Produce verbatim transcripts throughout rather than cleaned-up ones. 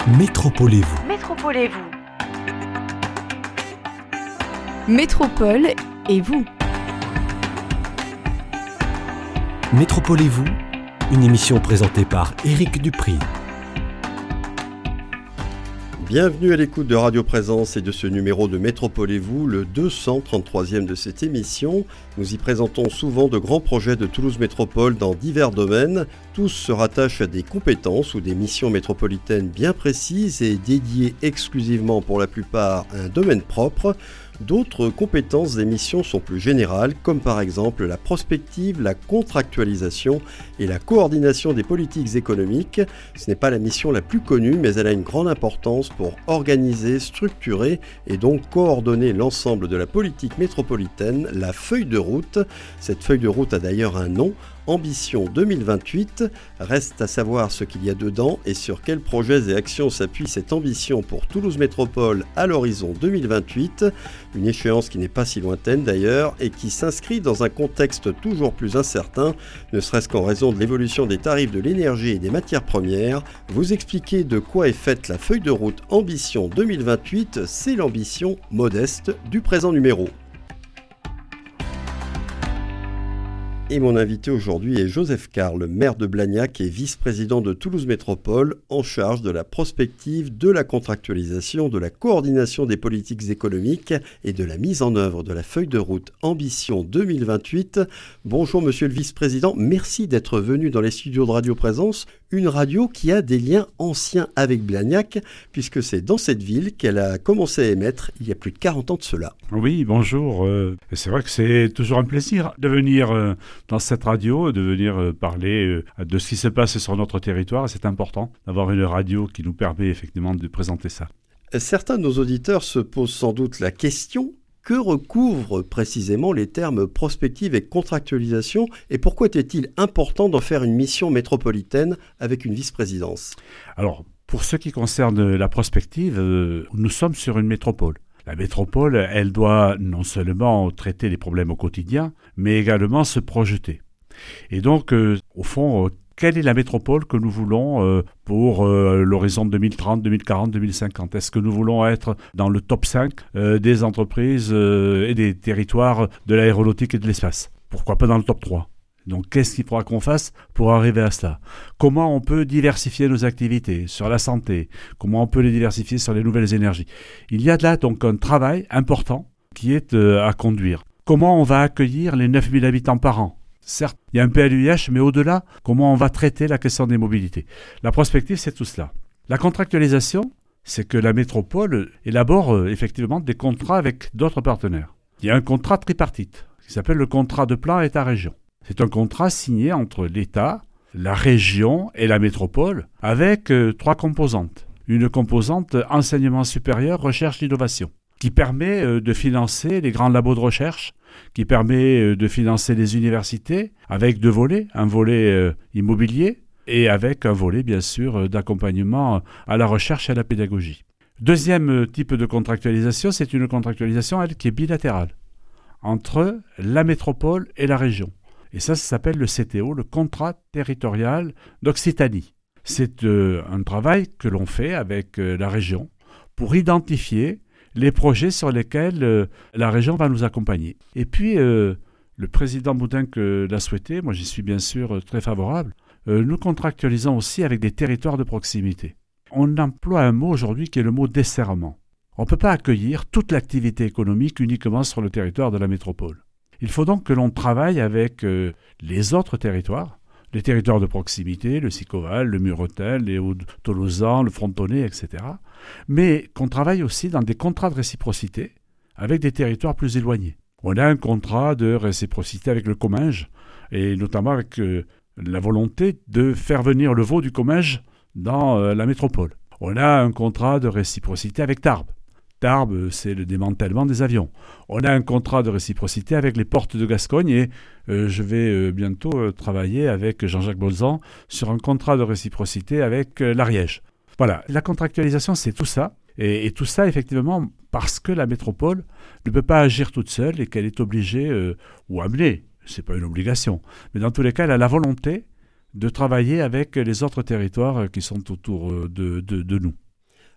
Métropolez-vous. Métropolez-vous. Métropole et vous. Métropolez-vous, une émission présentée par Éric Dupri. Bienvenue à l'écoute de Radio Présence et de ce numéro de Métropolez-vous, le deux cent trente-troisième de cette émission. Nous y présentons souvent de grands projets de Toulouse Métropole dans divers domaines. Tous se rattachent à des compétences ou des missions métropolitaines bien précises et dédiées exclusivement pour la plupart à un domaine propre. D'autres compétences et missions sont plus générales, comme par exemple la prospective, la contractualisation et la coordination des politiques économiques. Ce n'est pas la mission la plus connue, mais elle a une grande importance pour organiser, structurer et donc coordonner l'ensemble de la politique métropolitaine, la feuille de route. Cette feuille de route a d'ailleurs un nom, Ambition deux mille vingt-huit. Reste à savoir ce qu'il y a dedans et sur quels projets et actions s'appuie cette ambition pour Toulouse Métropole à l'horizon deux mille vingt-huit. Une échéance qui n'est pas si lointaine d'ailleurs et qui s'inscrit dans un contexte toujours plus incertain, ne serait-ce qu'en raison de l'évolution des tarifs de l'énergie et des matières premières. Vous expliquer de quoi est faite la feuille de route Ambition deux mille vingt-huit, c'est l'ambition modeste du présent numéro. Et mon invité aujourd'hui est Joseph Carle, maire de Blagnac et vice-président de Toulouse Métropole, en charge de la prospective, de la contractualisation, de la coordination des politiques économiques et de la mise en œuvre de la feuille de route Ambition deux mille vingt-huit. Bonjour monsieur le vice-président, merci d'être venu dans les studios de Radio Présence, une radio qui a des liens anciens avec Blagnac, puisque c'est dans cette ville qu'elle a commencé à émettre il y a plus de quarante ans de cela. Oui, bonjour. Euh, c'est vrai que c'est toujours un plaisir de venir euh, dans cette radio, de venir euh, parler euh, de ce qui se passe sur notre territoire. C'est important d'avoir une radio qui nous permet effectivement de présenter ça. Certains de nos auditeurs se posent sans doute la question: que recouvrent précisément les termes prospective et contractualisation et pourquoi était-il important d'en faire une mission métropolitaine avec une vice-présidence ? Alors, pour ce qui concerne la prospective, euh, nous sommes sur une métropole. La métropole, elle doit non seulement traiter les problèmes au quotidien, mais également se projeter. Et donc, euh, au fond, euh, quelle est la métropole que nous voulons euh, pour euh, l'horizon deux mille trente, deux mille quarante, deux mille cinquante ? Est-ce que nous voulons être dans le top cinq euh, des entreprises euh, et des territoires de l'aéronautique et de l'espace ? Pourquoi pas dans le top trois ? Donc, qu'est-ce qu'il faudra qu'on fasse pour arriver à cela ? Comment on peut diversifier nos activités sur la santé ? Comment on peut les diversifier sur les nouvelles énergies ? Il y a là donc un travail important qui est euh, à conduire. Comment on va accueillir les neuf mille habitants par an ? Certes, il y a un P L U H, mais au-delà, comment on va traiter la question des mobilités ? La prospective, c'est tout cela. La contractualisation, c'est que la métropole élabore euh, effectivement des contrats avec d'autres partenaires. Il y a un contrat tripartite qui s'appelle le contrat de plan État-région. C'est un contrat signé entre l'État, la région et la métropole avec euh, trois composantes. Une composante enseignement supérieur, recherche, innovation, qui permet euh, de financer les grands labos de recherche, qui permet euh, de financer les universités avec deux volets, un volet euh, immobilier et avec un volet bien sûr euh, d'accompagnement à la recherche et à la pédagogie. Deuxième euh, type de contractualisation, c'est une contractualisation elle, qui est bilatérale entre la métropole et la région. Et ça, ça s'appelle le C T O, le contrat territorial d'Occitanie. C'est euh, un travail que l'on fait avec euh, la région pour identifier les projets sur lesquels euh, la région va nous accompagner. Et puis, euh, le président Boutinck euh, l'a souhaité, moi j'y suis bien sûr euh, très favorable, euh, nous contractualisons aussi avec des territoires de proximité. On emploie un mot aujourd'hui qui est le mot desserrement. On ne peut pas accueillir toute l'activité économique uniquement sur le territoire de la métropole. Il faut donc que l'on travaille avec euh, les autres territoires, les territoires de proximité, le Sicoval, le Muretel, les Hauts-Tolosan, le Frontonnet, et cetera. Mais qu'on travaille aussi dans des contrats de réciprocité avec des territoires plus éloignés. On a un contrat de réciprocité avec le Comminges, et notamment avec euh, la volonté de faire venir le veau du Comminges dans euh, la métropole. On a un contrat de réciprocité avec Tarbes. Tarbes, c'est le démantèlement des avions. On a un contrat de réciprocité avec les portes de Gascogne et euh, je vais euh, bientôt euh, travailler avec Jean-Jacques Bolzan sur un contrat de réciprocité avec euh, l'Ariège. Voilà, la contractualisation, c'est tout ça. Et, et tout ça, effectivement, parce que la métropole ne peut pas agir toute seule et qu'elle est obligée, euh, ou amenée, c'est pas une obligation, mais dans tous les cas, elle a la volonté de travailler avec les autres territoires qui sont autour de, de, de nous.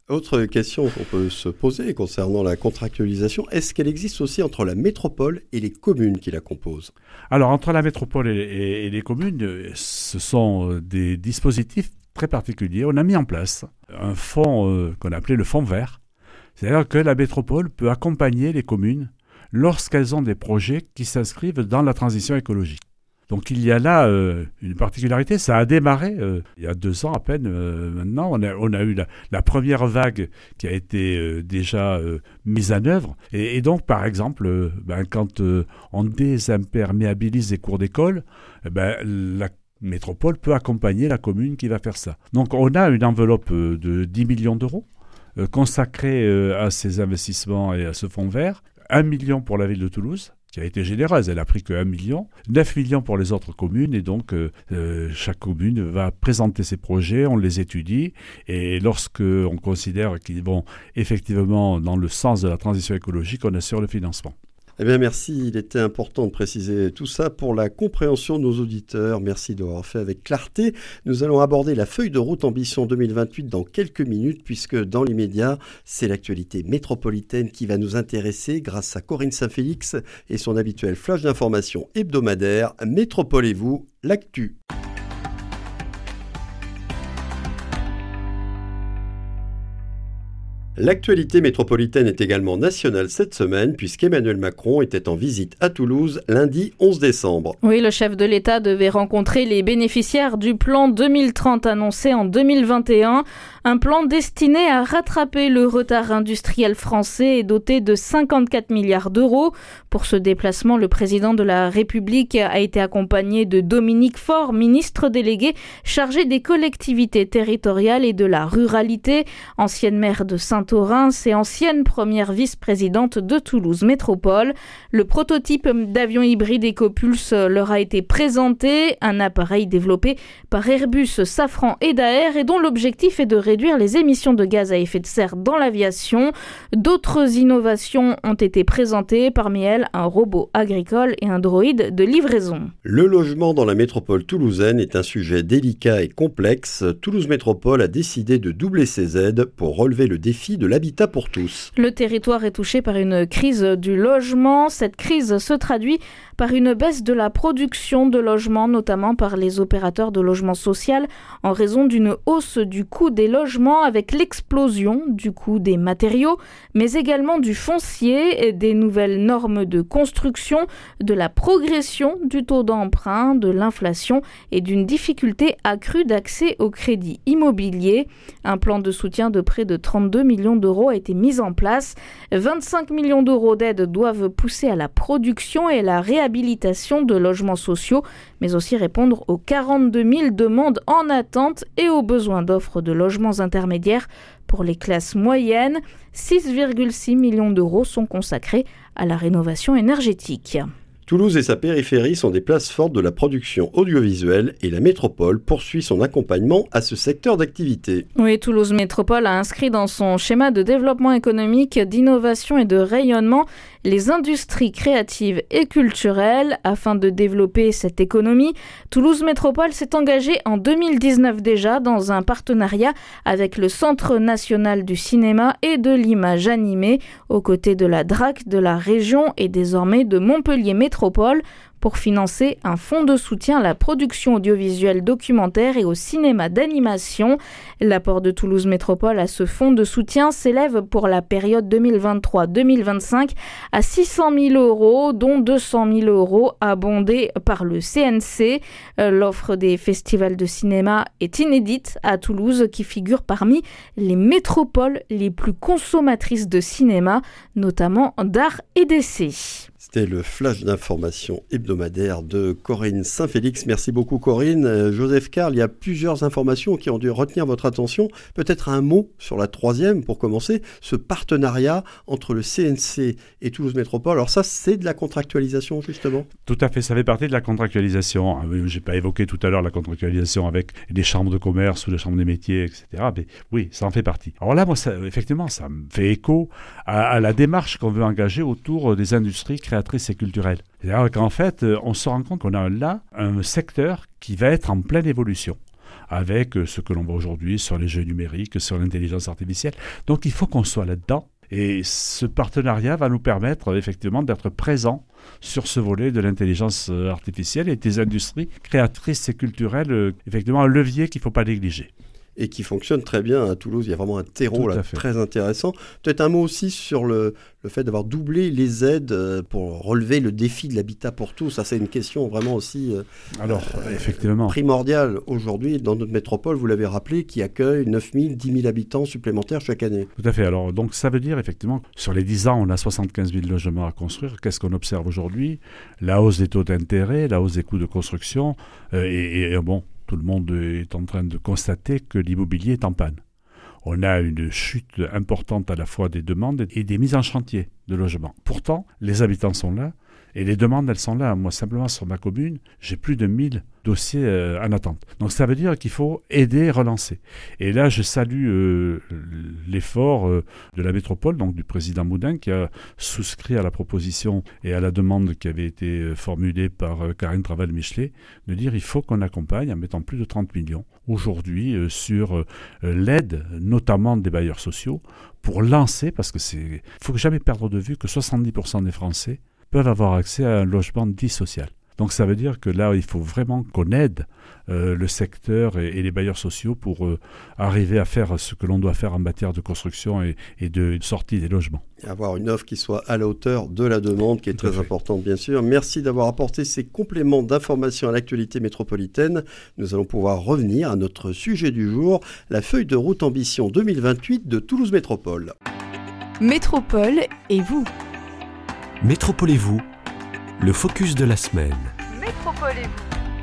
Autre question qu'on peut se poser concernant la contractualisation, est-ce qu'elle existe aussi entre la métropole et les communes qui la composent ? Alors, entre la métropole et, et, et les communes, ce sont des dispositifs très particuliers. On a mis en place un fonds euh, qu'on appelait le fonds vert. C'est-à-dire que la métropole peut accompagner les communes lorsqu'elles ont des projets qui s'inscrivent dans la transition écologique. Donc il y a là euh, une particularité, ça a démarré euh, il y a deux ans à peine euh, maintenant, on a, on a eu la, la première vague qui a été euh, déjà euh, mise en œuvre, et, et donc par exemple, euh, ben, quand euh, on désimperméabilise des cours d'école, eh ben, la métropole peut accompagner la commune qui va faire ça. Donc on a une enveloppe euh, de dix millions d'euros euh, consacrée euh, à ces investissements et à ce fonds vert, un million pour la ville de Toulouse, qui a été généreuse, elle a pris que un million, neuf millions pour les autres communes, et donc euh, euh, chaque commune va présenter ses projets, on les étudie, et lorsque on considère qu'ils vont effectivement dans le sens de la transition écologique, on assure le financement. Eh bien merci, il était important de préciser tout ça pour la compréhension de nos auditeurs. Merci de l'avoir fait avec clarté. Nous allons aborder la feuille de route Ambition deux mille vingt-huit dans quelques minutes, puisque dans l'immédiat, c'est l'actualité métropolitaine qui va nous intéresser grâce à Corinne Saint-Félix et son habituel flash d'information hebdomadaire. Métropolez-vous, l'actu. L'actualité métropolitaine est également nationale cette semaine puisqu'Emmanuel Macron était en visite à Toulouse lundi onze décembre. Oui, le chef de l'État devait rencontrer les bénéficiaires du plan deux mille trente annoncé en deux mille vingt et un. Un plan destiné à rattraper le retard industriel français et doté de cinquante-quatre milliards d'euros. Pour ce déplacement, le président de la République a été accompagné de Dominique Faure, ministre délégué chargé des collectivités territoriales et de la ruralité, ancienne maire de Saint-Orens et ancienne première vice-présidente de Toulouse Métropole. Le prototype d'avion hybride EcoPulse leur a été présenté, un appareil développé par Airbus, Safran et Daher et dont l'objectif est de réduire les émissions de gaz à effet de serre dans l'aviation. D'autres innovations ont été présentées, parmi elles un robot agricole et un droïde de livraison. Le logement dans la métropole toulousaine est un sujet délicat et complexe. Toulouse Métropole a décidé de doubler ses aides pour relever le défi de l'habitat pour tous. Le territoire est touché par une crise du logement. Cette crise se traduit par une baisse de la production de logements, notamment par les opérateurs de logement social, en raison d'une hausse du coût des logements avec l'explosion du coût des matériaux, mais également du foncier, des nouvelles normes de construction, de la progression du taux d'emprunt, de l'inflation et d'une difficulté accrue d'accès au crédit immobilier. Un plan de soutien de près de trente-deux millions d'euros a été mis en place. vingt-cinq millions d'euros d'aide doivent pousser à la production et la réhabilitation de logements sociaux, mais aussi répondre aux quarante-deux mille demandes en attente et aux besoins d'offres de logements intermédiaires pour les classes moyennes. six virgule six millions d'euros sont consacrés à la rénovation énergétique. Toulouse et sa périphérie sont des places fortes de la production audiovisuelle et la métropole poursuit son accompagnement à ce secteur d'activité. Oui, Toulouse Métropole a inscrit dans son schéma de développement économique, d'innovation et de rayonnement les industries créatives et culturelles. Afin de développer cette économie, Toulouse Métropole s'est engagée en deux mille dix-neuf déjà dans un partenariat avec le Centre national du cinéma et de l'image animée, aux côtés de la D R A C de la région et désormais de Montpellier Métropole, pour financer un fonds de soutien à la production audiovisuelle documentaire et au cinéma d'animation. L'apport de Toulouse Métropole à ce fonds de soutien s'élève pour la période deux mille vingt-trois deux mille vingt-cinq à six cent mille euros, dont deux cent mille euros abondés par le C N C. L'offre des festivals de cinéma est inédite à Toulouse, qui figure parmi les métropoles les plus consommatrices de cinéma, notamment d'art et d'essai. C'était le flash d'information hebdomadaire de Corinne Saint-Félix. Merci beaucoup Corinne. Euh, Joseph Karl, il y a plusieurs informations qui ont dû retenir votre attention. Peut-être un mot sur la troisième pour commencer, ce partenariat entre le C N C et Toulouse Métropole. Alors ça, c'est de la contractualisation justement ? Tout à fait, ça fait partie de la contractualisation. Je n'ai pas évoqué tout à l'heure la contractualisation avec les chambres de commerce ou les chambres des métiers, et cetera. Mais oui, ça en fait partie. Alors là, moi, ça, effectivement, ça me fait écho à, à la démarche qu'on veut engager autour des industries créatrices et culturelles. C'est-à-dire qu'en fait, on se rend compte qu'on a là un secteur qui va être en pleine évolution. avec ce que l'on voit aujourd'hui sur les jeux numériques, sur l'intelligence artificielle. Donc il faut qu'on soit là-dedans. Et ce partenariat va nous permettre effectivement d'être présents sur ce volet de l'intelligence artificielle et des industries créatrices et culturelles, effectivement un levier qu'il ne faut pas négliger. Et qui fonctionne très bien à Toulouse. Il y a vraiment un terreau là, très intéressant. Peut-être un mot aussi sur le, le fait d'avoir doublé les aides pour relever le défi de l'habitat pour tous. Ça, c'est une question vraiment aussi Alors, euh, effectivement. primordiale aujourd'hui dans notre métropole, vous l'avez rappelé, qui accueille neuf mille, dix mille habitants supplémentaires chaque année. Tout à fait. Alors, donc, ça veut dire effectivement, sur les dix ans, on a soixante-quinze mille logements à construire. Qu'est-ce qu'on observe aujourd'hui ? La hausse des taux d'intérêt, la hausse des coûts de construction euh, et, et bon, tout le monde est en train de constater que l'immobilier est en panne. On a une chute importante à la fois des demandes et des mises en chantier de logements. Pourtant, les habitants sont là et les demandes, elles sont là. Moi, simplement, sur ma commune, j'ai plus de mille dossiers euh, en attente. Donc, ça veut dire qu'il faut aider, relancer. Et là, je salue euh, l'effort euh, de la métropole, donc du président Moudin, qui a souscrit à la proposition et à la demande qui avait été euh, formulée par euh, Karine Traval-Michelet, de dire il faut qu'on accompagne en mettant plus de trente millions aujourd'hui euh, sur euh, l'aide, notamment des bailleurs sociaux, pour lancer, parce que c'est, il ne faut jamais perdre de vue que soixante-dix pour cent des Français peuvent avoir accès à un logement dit social. Donc ça veut dire que là, il faut vraiment qu'on aide euh, le secteur et, et les bailleurs sociaux pour euh, arriver à faire ce que l'on doit faire en matière de construction et, et de sortie des logements. Et avoir une offre qui soit à la hauteur de la demande, qui est très importante bien sûr. Merci d'avoir apporté ces compléments d'information à l'actualité métropolitaine. Nous allons pouvoir revenir à notre sujet du jour, la feuille de route ambition deux mille vingt-huit de Toulouse Métropole. Métropole et vous. Métropole et vous, le focus de la semaine. Métropole et vous.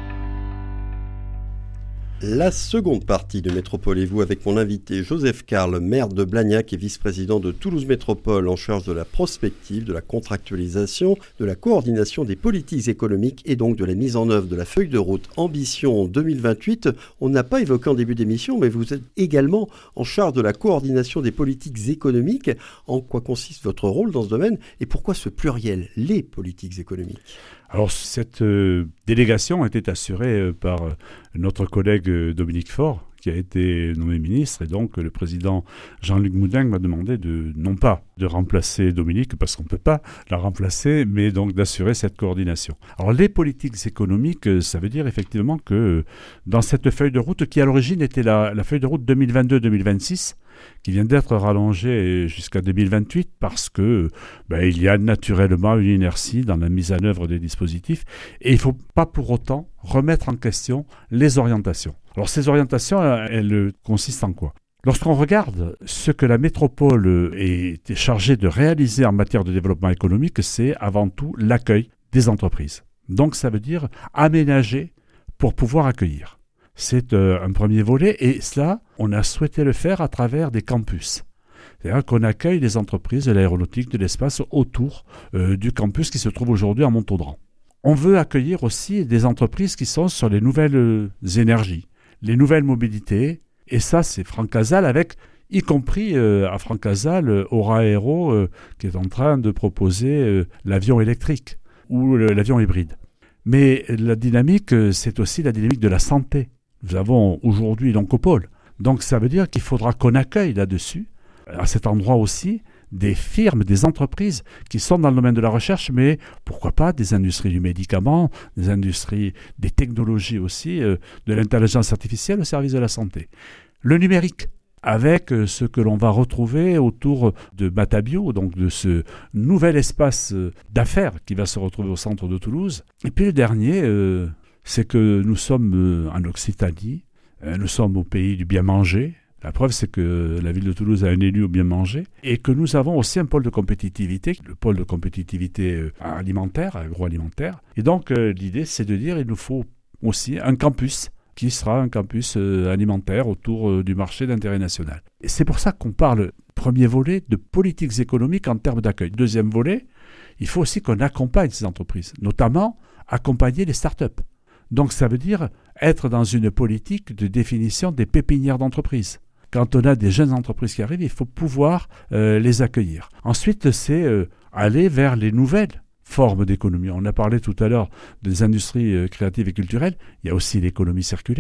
La seconde partie de Métropole et vous avec mon invité Joseph Carle, maire de Blagnac et vice-président de Toulouse Métropole en charge de la prospective, de la contractualisation, de la coordination des politiques économiques et donc de la mise en œuvre de la feuille de route Ambition deux mille vingt-huit. On n'a pas évoqué en début d'émission, mais vous êtes également en charge de la coordination des politiques économiques. En quoi consiste votre rôle dans ce domaine et pourquoi ce pluriel, les politiques économiques ? Alors, cette euh, délégation était assurée euh, par euh, notre collègue euh, Dominique Faure, qui a été nommé ministre, et donc euh, le président Jean-Luc Moudin m'a demandé de, non pas de remplacer Dominique, parce qu'on ne peut pas la remplacer, mais donc d'assurer cette coordination. Alors, les politiques économiques, euh, ça veut dire effectivement que euh, dans cette feuille de route, qui à l'origine était la, la feuille de route deux mille vingt-deux deux mille vingt-six, qui vient d'être rallongée jusqu'à deux mille vingt-huit parce que ben, il y a naturellement une inertie dans la mise en œuvre des dispositifs et il ne faut pas pour autant remettre en question les orientations. Alors ces orientations, elles consistent en quoi ? Lorsqu'on regarde ce que la métropole est chargée de réaliser en matière de développement économique, c'est avant tout l'accueil des entreprises. Donc ça veut dire aménager pour pouvoir accueillir. C'est euh, un premier volet et cela, on a souhaité le faire à travers des campus. C'est-à-dire qu'on accueille les entreprises de l'aéronautique, de l'espace autour euh, du campus qui se trouve aujourd'hui à Montaudran. On veut accueillir aussi des entreprises qui sont sur les nouvelles euh, énergies, les nouvelles mobilités. Et ça, c'est Francasal avec, y compris euh, à Francasal, euh, Aura Aero euh, qui est en train de proposer euh, l'avion électrique ou le, l'avion hybride. Mais la dynamique, euh, c'est aussi la dynamique de la santé. Nous avons aujourd'hui l'Oncopole. Donc ça veut dire qu'il faudra qu'on accueille là-dessus, à cet endroit aussi, des firmes, des entreprises qui sont dans le domaine de la recherche, mais pourquoi pas des industries du médicament, des industries, des technologies aussi, euh, de l'intelligence artificielle au service de la santé. Le numérique, avec euh, ce que l'on va retrouver autour de Matabio, donc de ce nouvel espace euh, d'affaires qui va se retrouver au centre de Toulouse. Et puis le dernier... Euh, c'est que nous sommes en Occitanie, nous sommes au pays du bien manger. La preuve, c'est que la ville de Toulouse a un élu au bien manger et que nous avons aussi un pôle de compétitivité, le pôle de compétitivité alimentaire, agroalimentaire. Et donc, l'idée, c'est de dire qu'il nous faut aussi un campus qui sera un campus alimentaire autour du marché d'intérêt national. Et c'est pour ça qu'on parle, premier volet, de politiques économiques en termes d'accueil. Deuxième volet, il faut aussi qu'on accompagne ces entreprises, notamment accompagner les startups. Donc ça veut dire être dans une politique de définition des pépinières d'entreprises. Quand on a des jeunes entreprises qui arrivent, il faut pouvoir euh, les accueillir. Ensuite, c'est euh, aller vers les nouvelles formes d'économie. On a parlé tout à l'heure des industries euh, créatives et culturelles. Il y a aussi l'économie circulaire.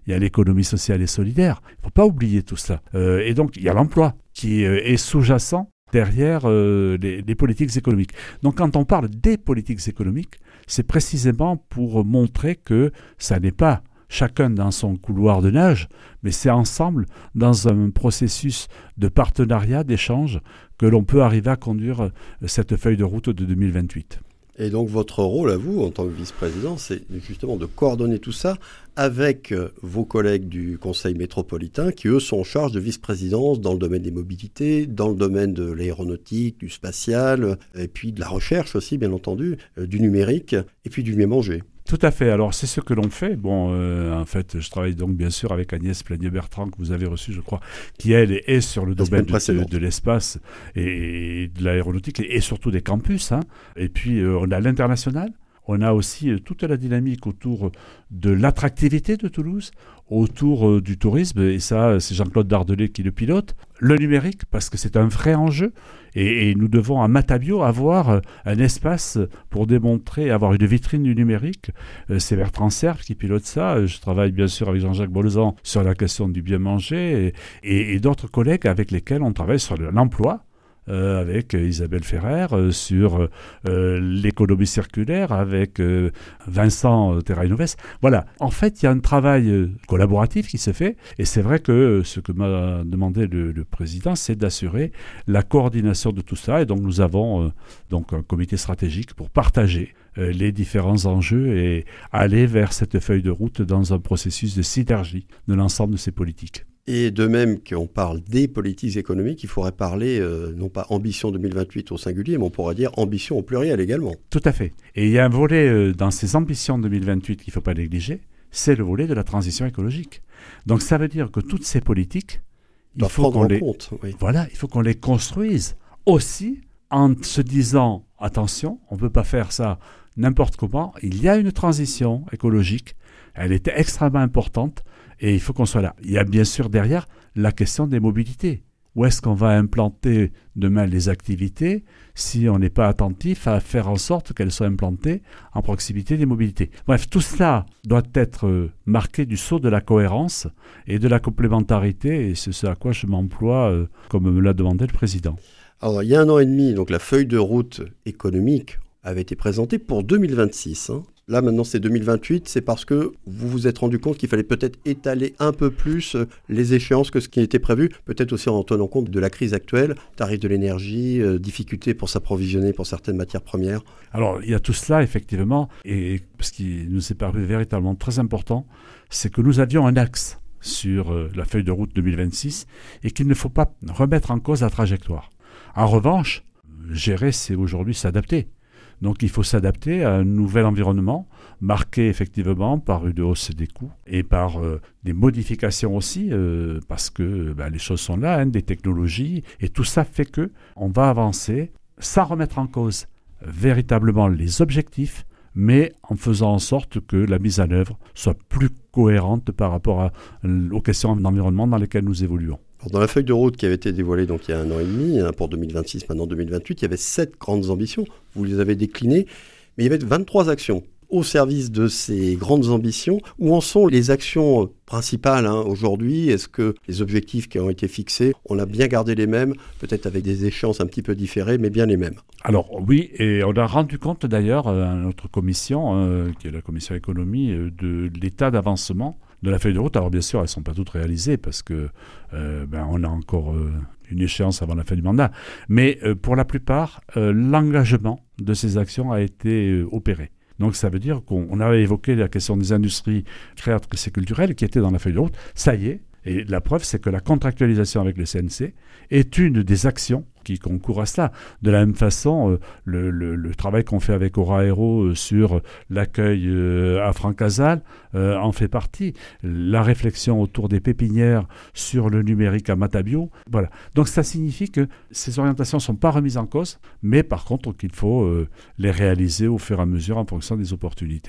il y a l'économie sociale et solidaire. Il ne faut pas oublier tout cela. Euh, et donc, il y a l'emploi qui euh, est sous-jacent derrière euh, les, les politiques économiques. Donc, quand on parle des politiques économiques, c'est précisément pour montrer que ça n'est pas chacun dans son couloir de nage, mais c'est ensemble dans un processus de partenariat, d'échange, que l'on peut arriver à conduire cette feuille de route de deux mille vingt-huit. Et donc votre rôle à vous, en tant que vice-président, c'est justement de coordonner tout ça avec vos collègues du Conseil métropolitain qui, eux, sont en charge de vice-présidence dans le domaine des mobilités, dans le domaine de l'aéronautique, du spatial, et puis de la recherche aussi, bien entendu, du numérique, et puis du mieux manger. Tout à fait. Alors, c'est ce que l'on fait. Bon, euh, en fait, je travaille donc bien sûr avec Agnès Planier-Bertrand, que vous avez reçue, je crois, qui, elle, est sur le domaine de, de, de l'espace et, et de l'aéronautique et, et surtout des campus. Hein. Et puis, euh, on a l'international. On a aussi euh, toute la dynamique autour de l'attractivité de Toulouse, autour euh, du tourisme, et ça, c'est Jean-Claude Dardelet qui le pilote. Le numérique, parce que c'est un vrai enjeu, et, et nous devons à Matabio avoir euh, un espace pour démontrer, avoir une vitrine du numérique. Euh, c'est Bertrand Cerf qui pilote ça. Je travaille bien sûr avec Jean-Jacques Bolzan sur la question du bien manger, et, et, et d'autres collègues avec lesquels on travaille sur l'emploi. Euh, avec euh, Isabelle Ferrer euh, sur euh, l'économie circulaire, avec euh, Vincent euh, Terrainoves. Voilà, en fait, il y a un travail euh, collaboratif qui se fait, et c'est vrai que euh, ce que m'a demandé le, le président, c'est d'assurer la coordination de tout ça, et donc nous avons euh, donc un comité stratégique pour partager euh, les différents enjeux et aller vers cette feuille de route dans un processus de synergie de l'ensemble de ces politiques. Et de même qu'on parle des politiques économiques, il faudrait parler, euh, non pas ambition deux mille vingt-huit au singulier, mais on pourrait dire ambition au pluriel également. Tout à fait. Et il y a un volet euh, dans ces ambitions deux mille vingt-huit qu'il ne faut pas négliger, c'est le volet de la transition écologique. Donc ça veut dire que toutes ces politiques, il faut qu'on les, compte, oui. Voilà, il faut qu'on les construise aussi en se disant, attention, on ne peut pas faire ça n'importe comment, il y a une transition écologique, elle est extrêmement importante, et il faut qu'on soit là. Il y a bien sûr derrière la question des mobilités. Où est-ce qu'on va implanter demain les activités si on n'est pas attentif à faire en sorte qu'elles soient implantées en proximité des mobilités? Bref, tout cela doit être marqué du sceau de la cohérence et de la complémentarité, et c'est ce à quoi je m'emploie, euh, comme me l'a demandé le président. Alors, il y a un an et demi, donc la feuille de route économique avait été présentée pour deux mille vingt-six. Hein. Là, maintenant, c'est deux mille vingt-huit. C'est parce que vous vous êtes rendu compte qu'il fallait peut-être étaler un peu plus les échéances que ce qui était prévu, peut-être aussi en tenant compte de la crise actuelle, tarif de l'énergie, euh, difficultés pour s'approvisionner pour certaines matières premières. Alors, il y a tout cela, effectivement, et ce qui nous est paru véritablement très important, c'est que nous avions un axe sur euh, la feuille de route deux mille vingt-six et qu'il ne faut pas remettre en cause la trajectoire. En revanche, gérer, c'est aujourd'hui s'adapter. Donc il faut s'adapter à un nouvel environnement, marqué effectivement par une hausse des coûts et par euh, des modifications aussi, euh, parce que bah, les choses sont là, hein, des technologies, et tout ça fait qu'on va avancer sans remettre en cause véritablement les objectifs, mais en faisant en sorte que la mise en œuvre soit plus cohérente par rapport à, aux questions d'environnement dans lesquelles nous évoluons. Dans la feuille de route qui avait été dévoilée donc, il y a un an et demi, hein, pour deux mille vingt-six, maintenant deux mille vingt-huit, il y avait sept grandes ambitions. Vous les avez déclinées, mais il y avait vingt-trois actions au service de ces grandes ambitions. Où en sont les actions principales hein, aujourd'hui? Est-ce que les objectifs qui ont été fixés, on a bien gardé les mêmes, peut-être avec des échéances un petit peu différées, mais bien les mêmes? Alors oui, et on a rendu compte d'ailleurs à notre commission, euh, qui est la commission économie, euh, de l'état d'avancement de la feuille de route. Alors bien sûr, elles ne sont pas toutes réalisées parce que euh, ben, on a encore euh, une échéance avant la fin du mandat. Mais euh, pour la plupart, euh, l'engagement de ces actions a été euh, opéré. Donc ça veut dire qu'on avait évoqué la question des industries créatrices et culturelles qui étaient dans la feuille de route. Ça y est. Et la preuve, c'est que la contractualisation avec le C N C est une des actions qui concourent à cela. De la même façon, euh, le, le, le travail qu'on fait avec Aura Aéro euh, sur l'accueil euh, à Francazal euh, en fait partie. La réflexion autour des pépinières sur le numérique à Matabio. Voilà. Donc ça signifie que ces orientations ne sont pas remises en cause, mais par contre qu'il faut euh, les réaliser au fur et à mesure en fonction des opportunités.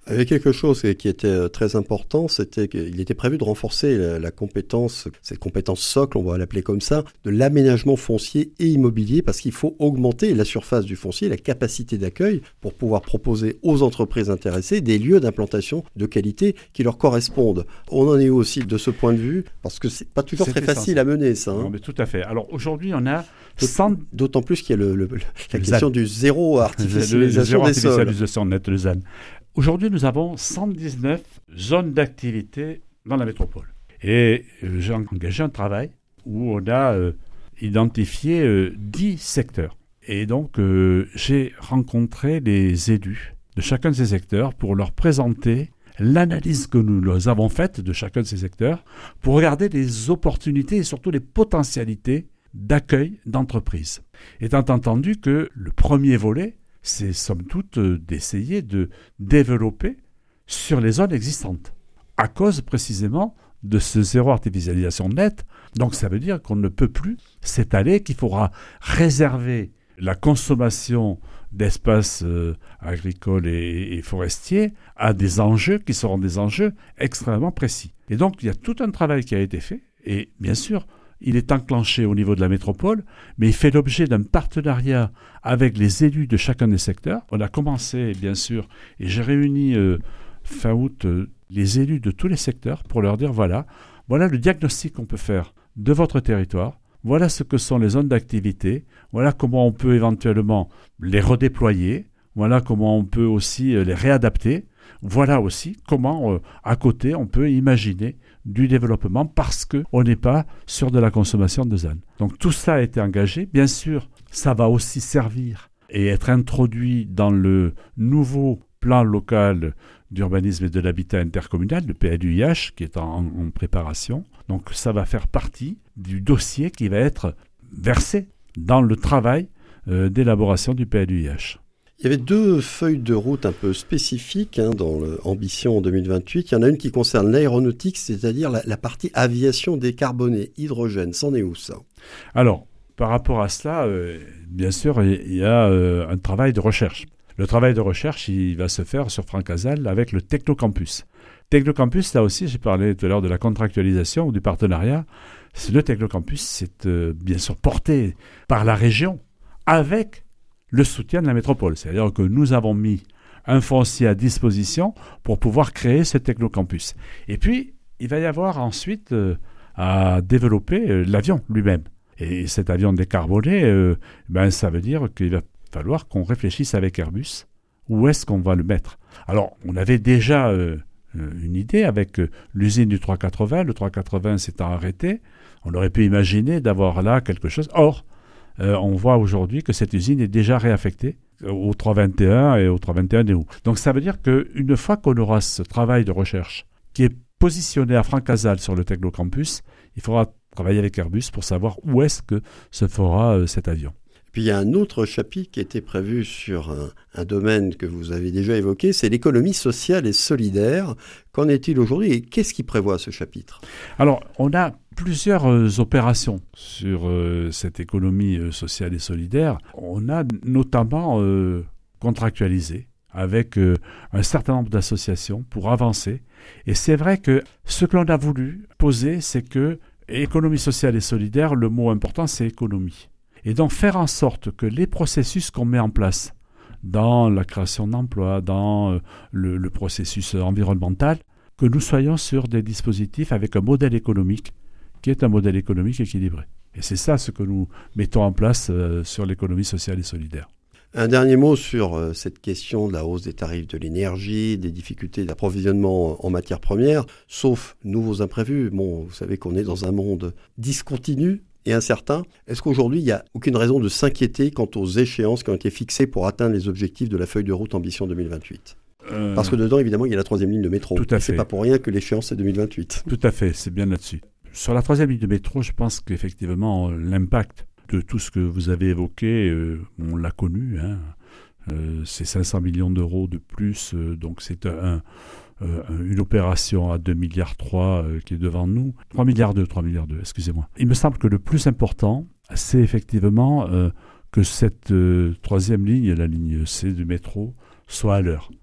Il y avait quelque chose qui était très important, c'était qu'il était prévu de renforcer la, la compétence, cette compétence socle, on va l'appeler comme ça, de l'aménagement foncier et immobilier, parce qu'il faut augmenter la surface du foncier, la capacité d'accueil, pour pouvoir proposer aux entreprises intéressées des lieux d'implantation de qualité qui leur correspondent. On en est où aussi de ce point de vue, parce que c'est pas toujours c'est très facile ça. à mener ça. Hein. Non, mais tout à fait. Alors aujourd'hui, on a cent... D'autant plus qu'il y a le, le, la le question Z A N. Du zéro artificialisation le, le zéro des artificialisation sols. net, le Z A N. Aujourd'hui, nous avons cent dix-neuf zones d'activité dans la métropole. Et euh, j'ai engagé un travail où on a euh, identifié euh, dix secteurs. Et donc, euh, j'ai rencontré les élus de chacun de ces secteurs pour leur présenter l'analyse que nous avons faite de chacun de ces secteurs pour regarder les opportunités et surtout les potentialités d'accueil d'entreprises. Étant entendu que le premier volet, c'est somme toute d'essayer de développer sur les zones existantes, à cause précisément de ce zéro artificialisation nette. Donc ça veut dire qu'on ne peut plus s'étaler, qu'il faudra réserver la consommation d'espaces euh, agricoles et, et forestiers à des enjeux qui seront des enjeux extrêmement précis. Et donc il y a tout un travail qui a été fait, et bien sûr, il est enclenché au niveau de la métropole, mais il fait l'objet d'un partenariat avec les élus de chacun des secteurs. On a commencé, bien sûr, et j'ai réuni euh, fin août euh, les élus de tous les secteurs pour leur dire, voilà, voilà le diagnostic qu'on peut faire de votre territoire, voilà ce que sont les zones d'activité, voilà comment on peut éventuellement les redéployer, voilà comment on peut aussi euh, les réadapter, voilà aussi comment, euh, à côté, on peut imaginer du développement parce qu'on n'est pas sur de la consommation de Z A N. Donc tout ça a été engagé. Bien sûr, ça va aussi servir et être introduit dans le nouveau plan local d'urbanisme et de l'habitat intercommunal, le P L U I H, qui est en, en préparation. Donc ça va faire partie du dossier qui va être versé dans le travail euh, d'élaboration du P L U I H. Il y avait deux feuilles de route un peu spécifiques hein, dans l'ambition en deux mille vingt-huit. Il y en a une qui concerne l'aéronautique, c'est-à-dire la, la partie aviation décarbonée, hydrogène. C'en est où ça ? Alors, par rapport à cela, euh, bien sûr, il y a euh, un travail de recherche. Le travail de recherche, il va se faire sur Francazal avec le Technocampus. Technocampus, là aussi, j'ai parlé tout à l'heure de la contractualisation ou du partenariat. Le Technocampus, c'est euh, bien sûr porté par la région avec le soutien de la métropole. C'est-à-dire que nous avons mis un foncier à disposition pour pouvoir créer ce technocampus. Et puis, il va y avoir ensuite euh, à développer euh, l'avion lui-même. Et cet avion décarboné, euh, ben, ça veut dire qu'il va falloir qu'on réfléchisse avec Airbus où est-ce qu'on va le mettre. Alors, on avait déjà euh, une idée avec euh, l'usine du trois cent quatre-vingts. Le trois cent quatre-vingts s'étant arrêté, on aurait pu imaginer d'avoir là quelque chose. Or, Euh, on voit aujourd'hui que cette usine est déjà réaffectée au trois cent vingt et un et au trois cent vingt et un Neo. Donc ça veut dire qu'une fois qu'on aura ce travail de recherche qui est positionné à Francazal sur le Technocampus, il faudra travailler avec Airbus pour savoir où est-ce que se fera euh, cet avion. Puis il y a un autre chapitre qui était prévu sur un, un domaine que vous avez déjà évoqué, c'est l'économie sociale et solidaire. Qu'en est-il aujourd'hui et qu'est-ce qui prévoit ce chapitre ? Alors, on a plusieurs euh, opérations sur euh, cette économie euh, sociale et solidaire. On a notamment euh, contractualisé avec euh, un certain nombre d'associations pour avancer. Et c'est vrai que ce que l'on a voulu poser, c'est que économie sociale et solidaire, le mot important, c'est économie. Et donc faire en sorte que les processus qu'on met en place dans la création d'emplois, dans euh, le, le processus environnemental, que nous soyons sur des dispositifs avec un modèle économique qui est un modèle économique équilibré. Et c'est ça ce que nous mettons en place euh, sur l'économie sociale et solidaire. Un dernier mot sur euh, cette question de la hausse des tarifs de l'énergie, des difficultés d'approvisionnement en matières premières, sauf nouveaux imprévus. Bon, vous savez qu'on est dans un monde discontinu et incertain. Est-ce qu'aujourd'hui, il n'y a aucune raison de s'inquiéter quant aux échéances qui ont été fixées pour atteindre les objectifs de la feuille de route Ambition deux mille vingt-huit ? euh... Parce que dedans, évidemment, il y a la troisième ligne de métro. Tout à fait. C'est pas pour rien que l'échéance est deux mille vingt-huit. Tout à fait, c'est bien là-dessus. Sur la troisième ligne de métro, je pense qu'effectivement, l'impact de tout ce que vous avez évoqué, euh, on l'a connu, hein. euh, c'est cinq cents millions d'euros de plus, euh, donc c'est un, euh, une opération à deux virgule trois milliards euh, qui est devant nous. trois virgule deux milliards, trois virgule deux, excusez-moi. Il me semble que le plus important, c'est effectivement euh, que cette euh, troisième ligne, la ligne C du métro, soit à l'heure.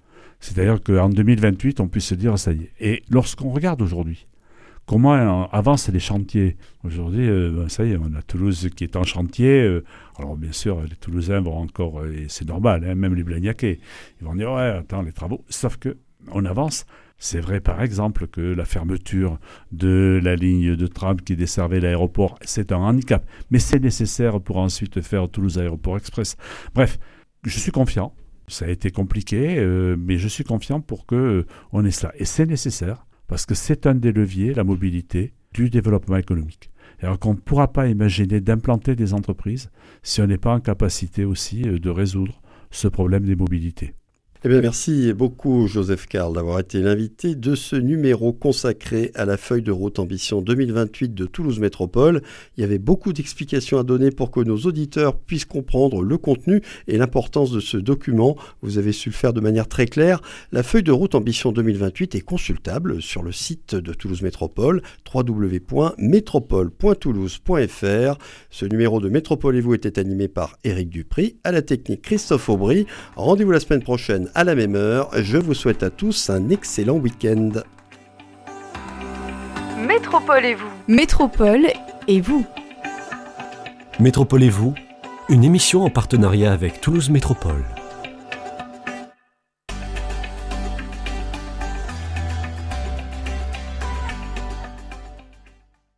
C'est-à-dire qu'en deux mille vingt-huit, on puisse se dire ça y est. Et lorsqu'on regarde aujourd'hui, comment avancent les chantiers? Aujourd'hui, euh, ben, ça y est, on a Toulouse qui est en chantier. Euh, alors bien sûr, les Toulousains vont encore, euh, et c'est normal, hein, même les Blagnacais, ils vont dire ouais, attends, les travaux. Sauf que on avance. C'est vrai, par exemple, que la fermeture de la ligne de tram qui desservait l'aéroport, c'est un handicap, mais c'est nécessaire pour ensuite faire Toulouse Aéroport Express. Bref, je suis confiant. Ça a été compliqué, euh, mais je suis confiant pour qu'on euh, ait cela. Et c'est nécessaire. Parce que c'est un des leviers, la mobilité, du développement économique. Alors qu'on ne pourra pas imaginer d'implanter des entreprises si on n'est pas en capacité aussi de résoudre ce problème des mobilités. Eh bien, merci beaucoup Joseph Karl d'avoir été l'invité de ce numéro consacré à la feuille de route Ambition deux mille vingt-huit de Toulouse Métropole. Il y avait beaucoup d'explications à donner pour que nos auditeurs puissent comprendre le contenu et l'importance de ce document. Vous avez su le faire de manière très claire. La feuille de route Ambition deux mille vingt-huit est consultable sur le site de Toulouse Métropole, w w w point métropole point toulouse point f r. Ce numéro de Métropole et vous était animé par Éric Dupry, à la technique Christophe Aubry. Rendez-vous la semaine prochaine à la même heure. Je vous souhaite à tous un excellent week-end. Métropole et vous. Métropole et vous. Métropole et vous, une émission en partenariat avec Toulouse Métropole.